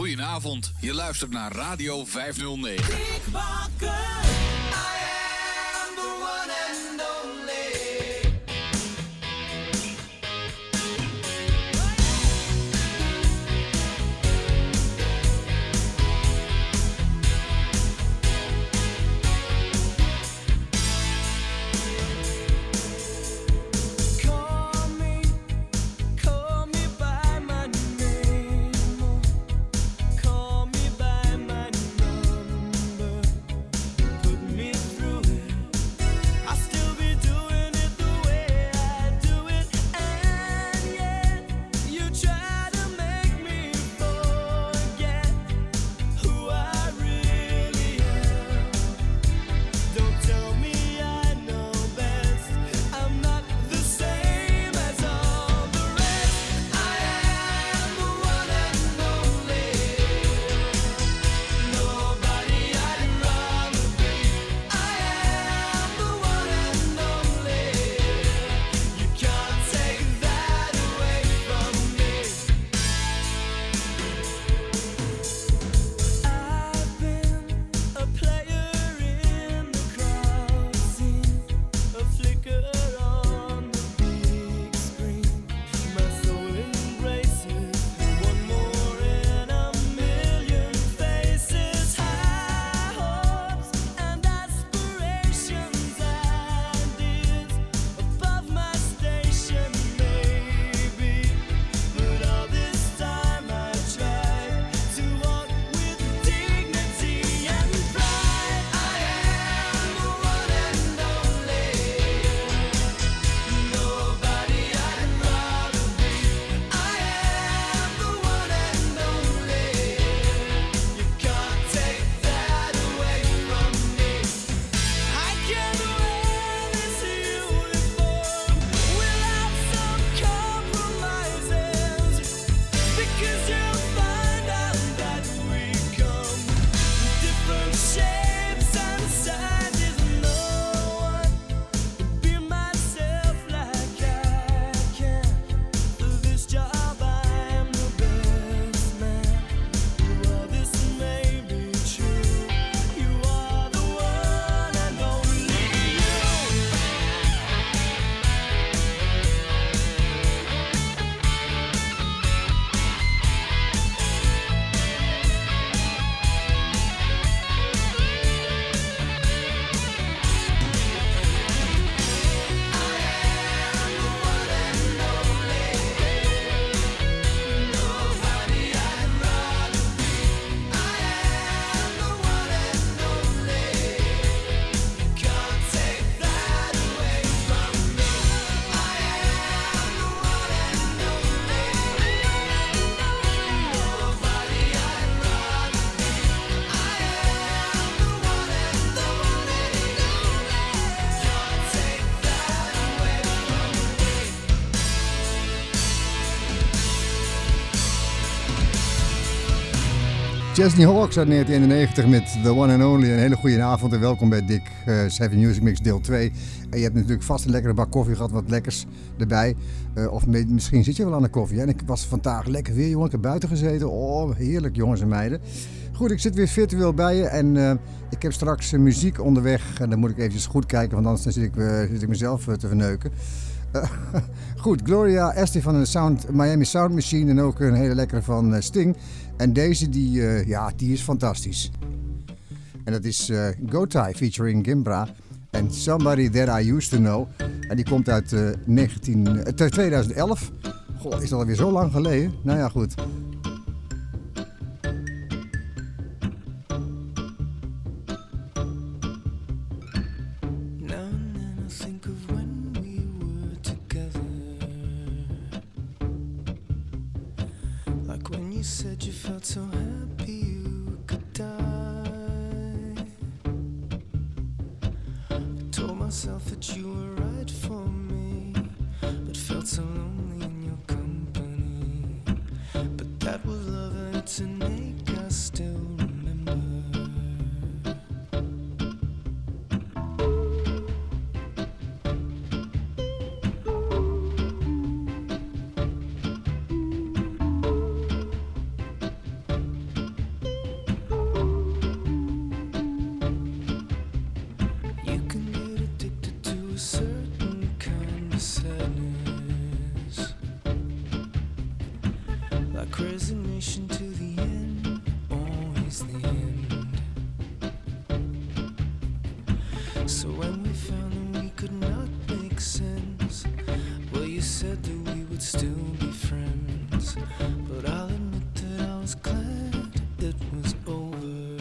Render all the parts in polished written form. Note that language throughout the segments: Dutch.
Goedenavond, je luistert naar Radio 509. Chesney Hawkes uit 1991 met The One and Only. Een hele goede avond en welkom bij Dick 7 Music Mix deel 2. En je hebt natuurlijk vast een lekkere bak koffie gehad, wat lekkers erbij. Of misschien zit je wel aan de koffie. Hè? En ik was vandaag lekker weer, jongen. Ik heb buiten gezeten. Oh, heerlijk, jongens en meiden. Goed, ik zit weer virtueel bij je en ik heb straks muziek onderweg. En dan moet ik eventjes goed kijken, want anders zit ik mezelf te verneuken. Goed, Gloria Estefan en de Miami Sound Machine en ook een hele lekkere van Sting. En deze, die is fantastisch. En dat is Gotye featuring Gimbra en Somebody That I Used To Know. En die komt uit 2011. Goh, is dat alweer zo lang geleden? Nou ja, goed. marching to the end, always the end. So when we found that we could not make sense, well, you said that we would still be friends. But I'll admit that I was glad it was over.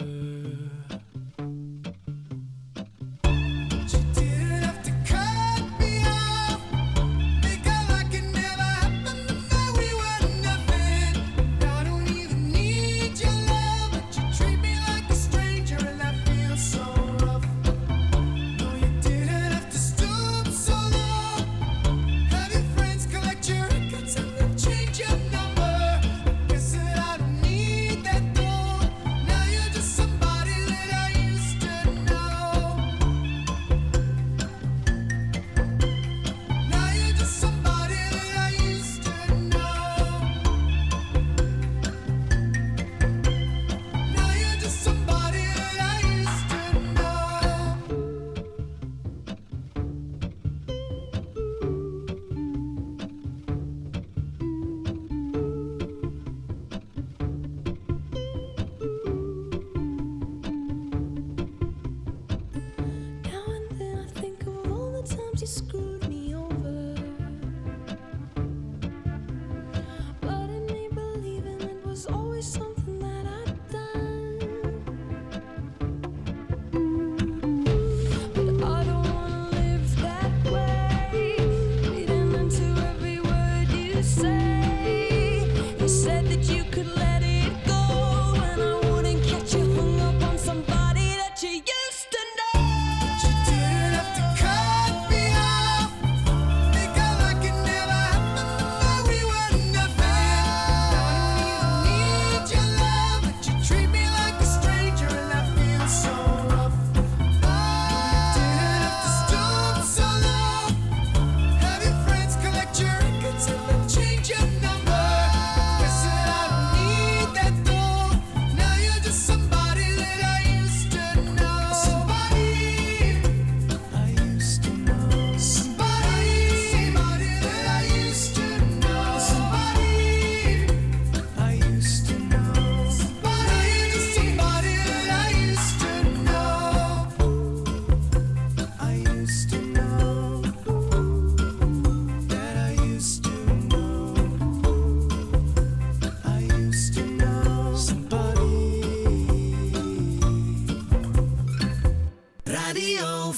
Radio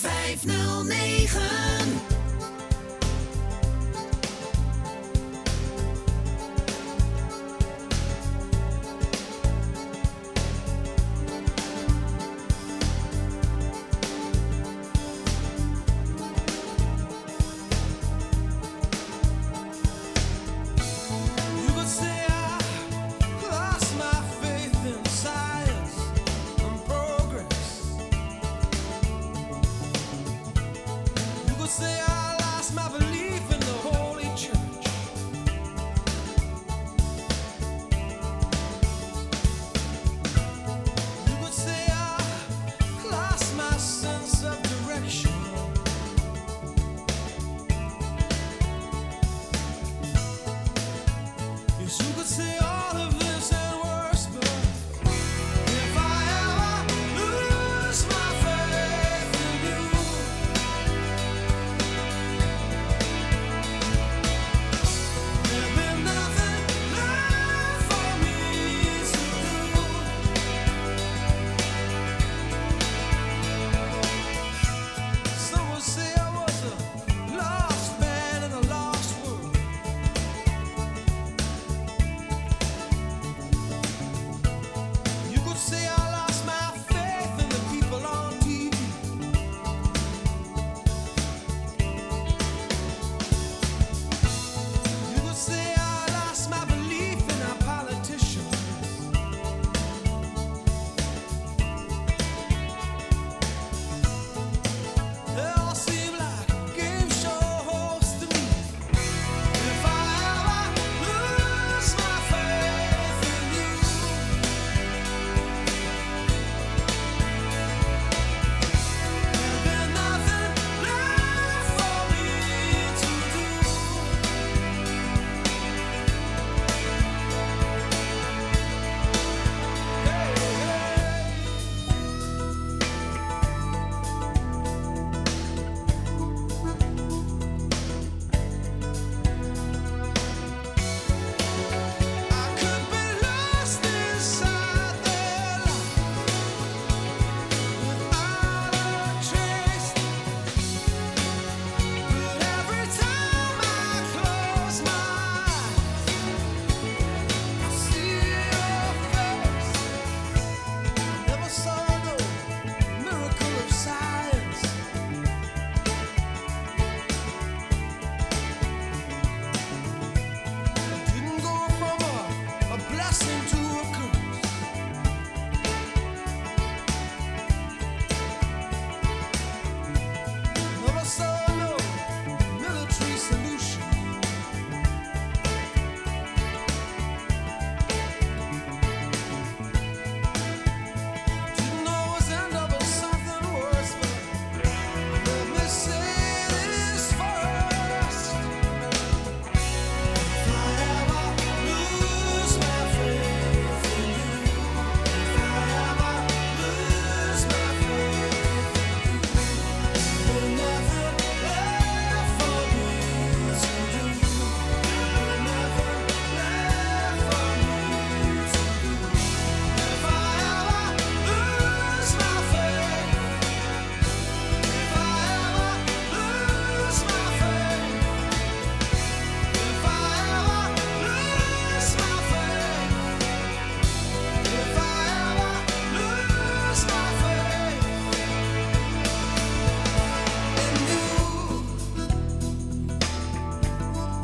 509. You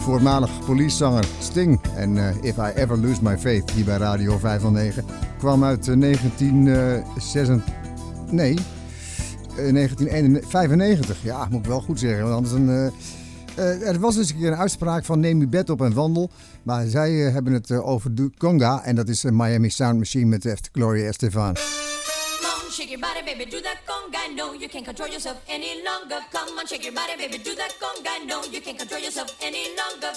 voormalig Police-zanger Sting. En If I Ever Lose My Faith, hier bij Radio 509, kwam uit 1995. Ja, moet ik wel goed zeggen, want anders dan... er was dus een keer een uitspraak van neem uw bed op en wandel. Maar zij hebben het over de conga. En dat is Miami Sound Machine met Gloria Estefan. Come on, shake your body, baby, do that conga. No, you can't control yourself any longer. Come on, shake your body, baby, do that conga. No, you can't control yourself any longer.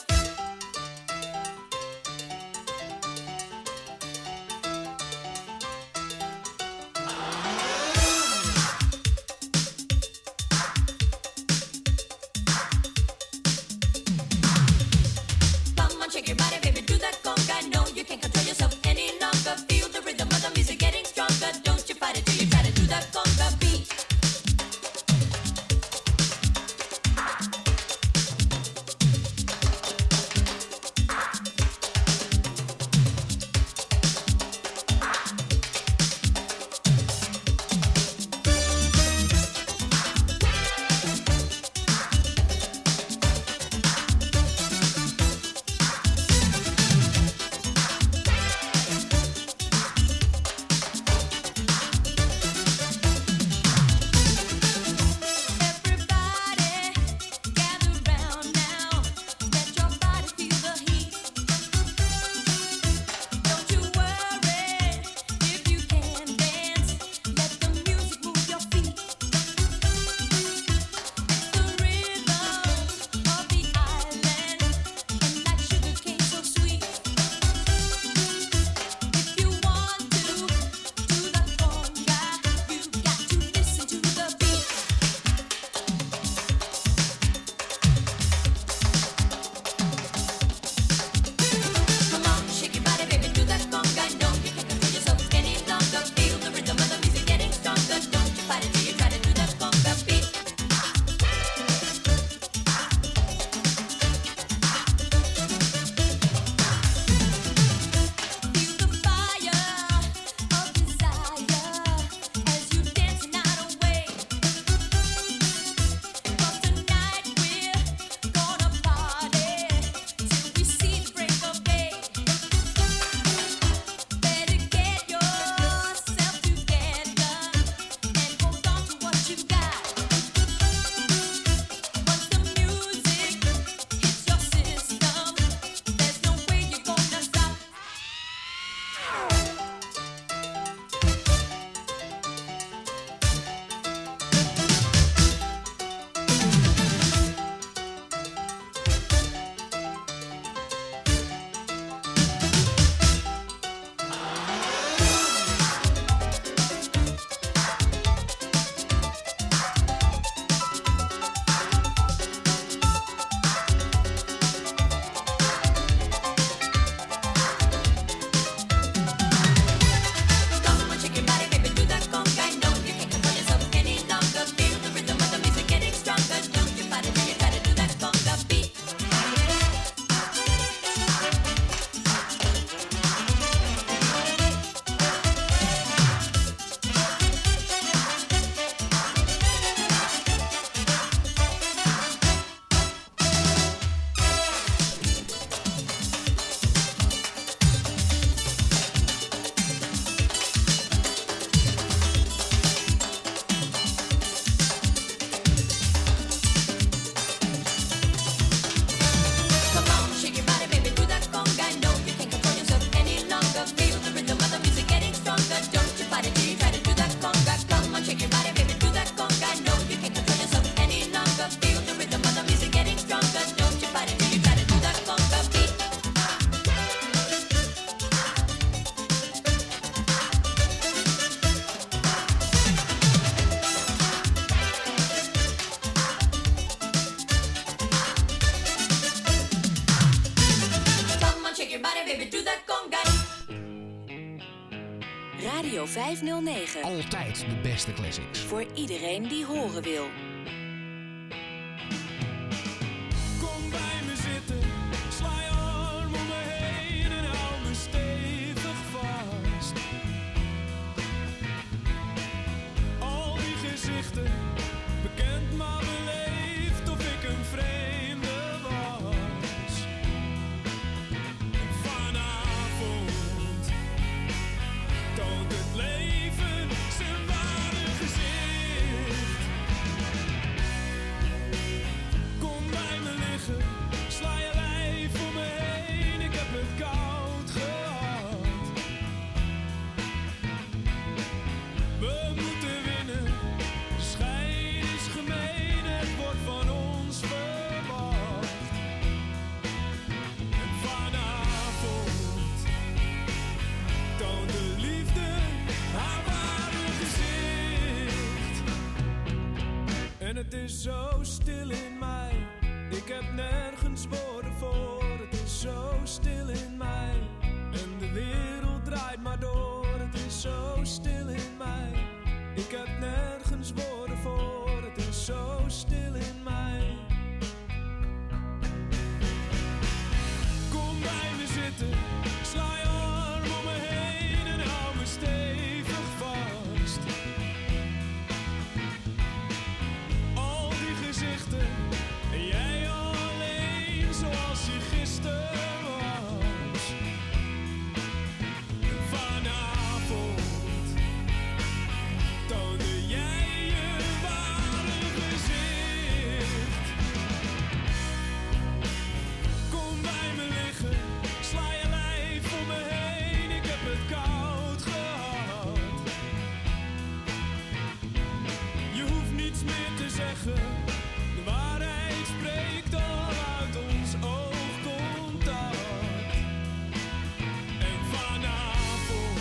Shake your body, baby, do that conga. No, you can't control yourself any longer. Feel the rhythm of the music getting stronger. Don't you fight it till you try to do that conga beat. Radio 509. Altijd de beste classics. Voor iedereen die horen wil. Kom bij me zitten, sla je arm om me heen en hou me stevig vast. Al die gezichten, bekend maar beleefd of ik een vreemde was. het is zo stil in mij. Ik heb nergens woorden voor. Het is zo stil in mij. En de wereld draait maar door. Het is zo stil in mij. Ik heb nergens woorden voor. Het is zo stil in mij. Kom bij me zitten. Sla je arm om me heen en hou me stevig vast. Al die gezichten en jij alleen zoals je gisteren was. En vanavond toonde jij je ware gezicht. Kom bij me liggen, sla je lijf om me heen, ik heb het koud gehad. Je hoeft niets meer te zeggen, de waarheid spreekt al uit ons oogcontact. En vanavond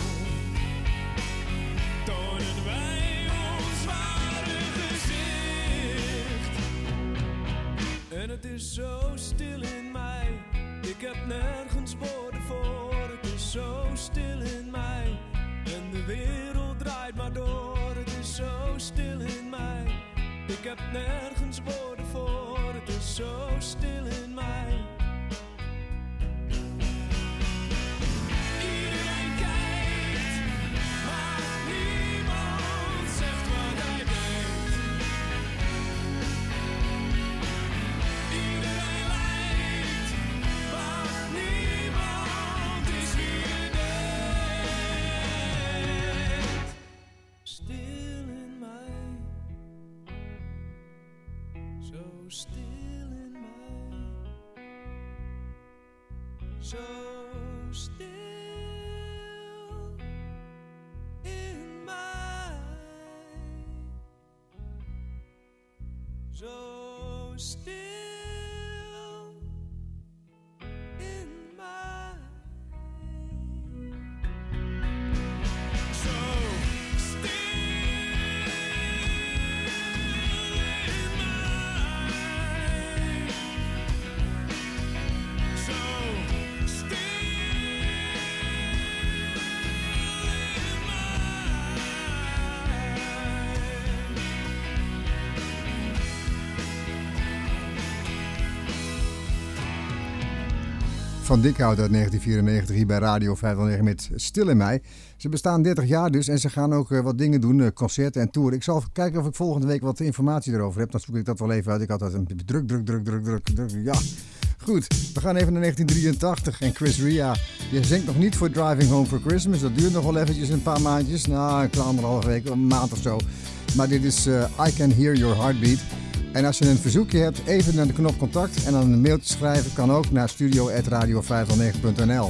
tonen wij ons ware gezicht. En het is zo stil in mij, ik heb nergens woorden voor. Het is zo stil in mij, en de wereld draait maar door. Het is zo stil in mij, ik heb nergens woorden voor. Het is zo stil in mij. Iedereen kijkt, maar niemand zegt wat hij denkt. Iedereen lijkt, maar niemand is wie je denkt. Stil in mij, zo stil in mij, zo stil in mij, zo stil in mij, zo stil in mij, zo stil in Van Dikhout uit 1994 hier bij Radio 509 met Stil in mij. Ze bestaan 30 jaar dus en ze gaan ook wat dingen doen, concerten en toeren. Ik zal even kijken of ik volgende week wat informatie erover heb. Dan zoek ik dat wel even uit. Ik had dat een druk. Ja, goed. We gaan even naar 1983 en Chris Rea. Die zingt nog niet voor Driving Home for Christmas. Dat duurt nog wel eventjes een paar maandjes. Nou, een kleine 1,5 week, een maand of zo. Maar dit is I Can Hear Your Heartbeat. En als je een verzoekje hebt, even naar de knop contact en dan een mailtje schrijven kan ook naar studio@radio509.nl.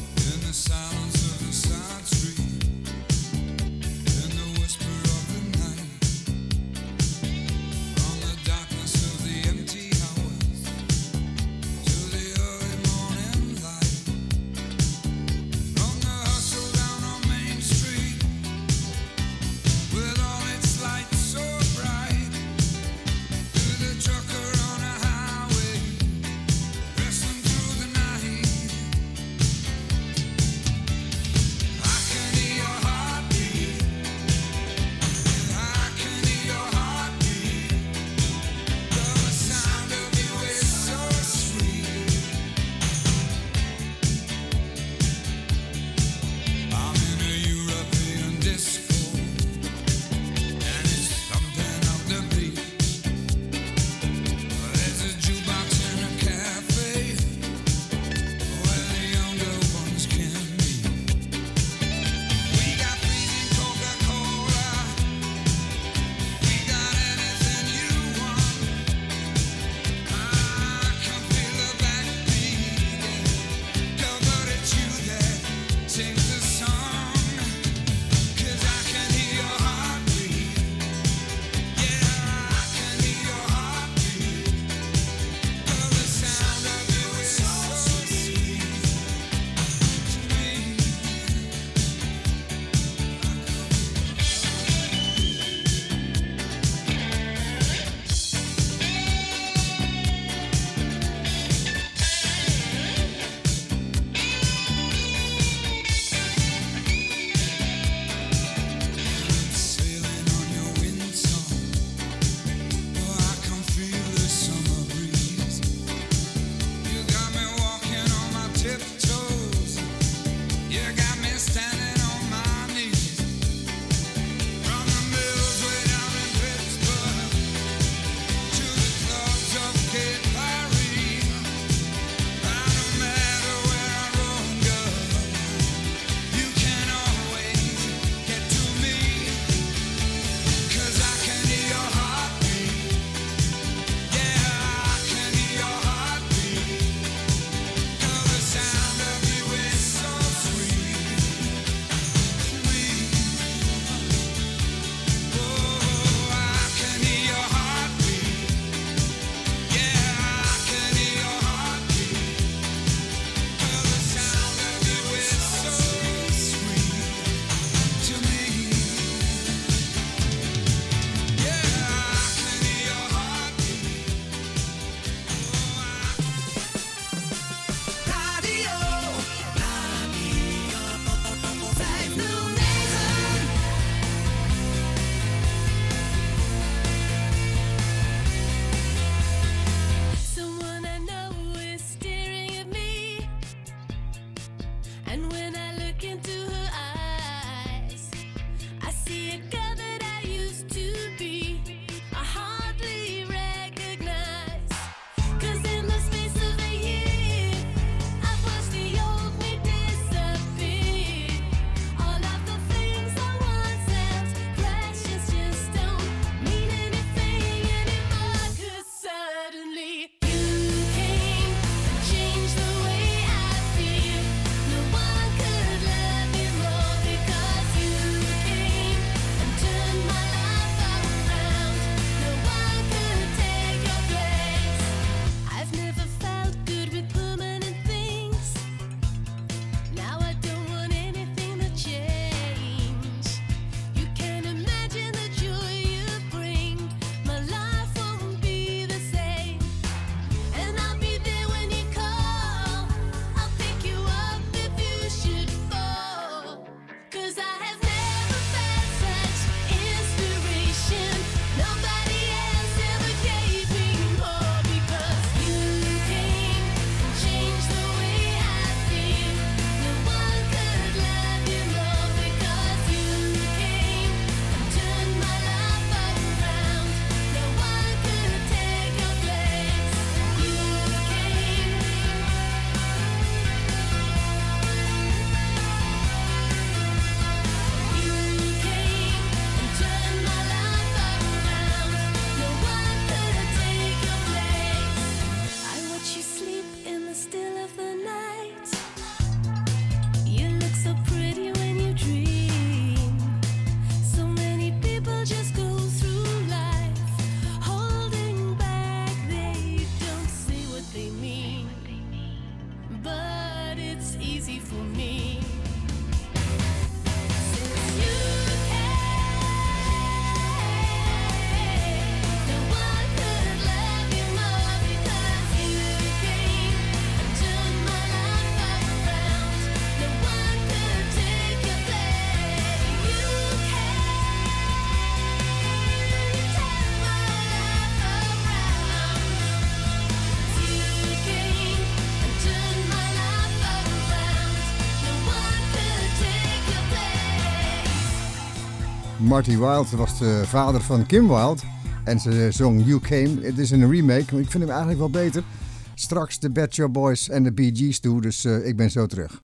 Marty Wilde was de vader van Kim Wilde. En ze zong You Came. Het is een remake, maar ik vind hem eigenlijk wel beter. Straks de Pet Shop Boys en de Bee Gees toe, dus ik ben zo terug.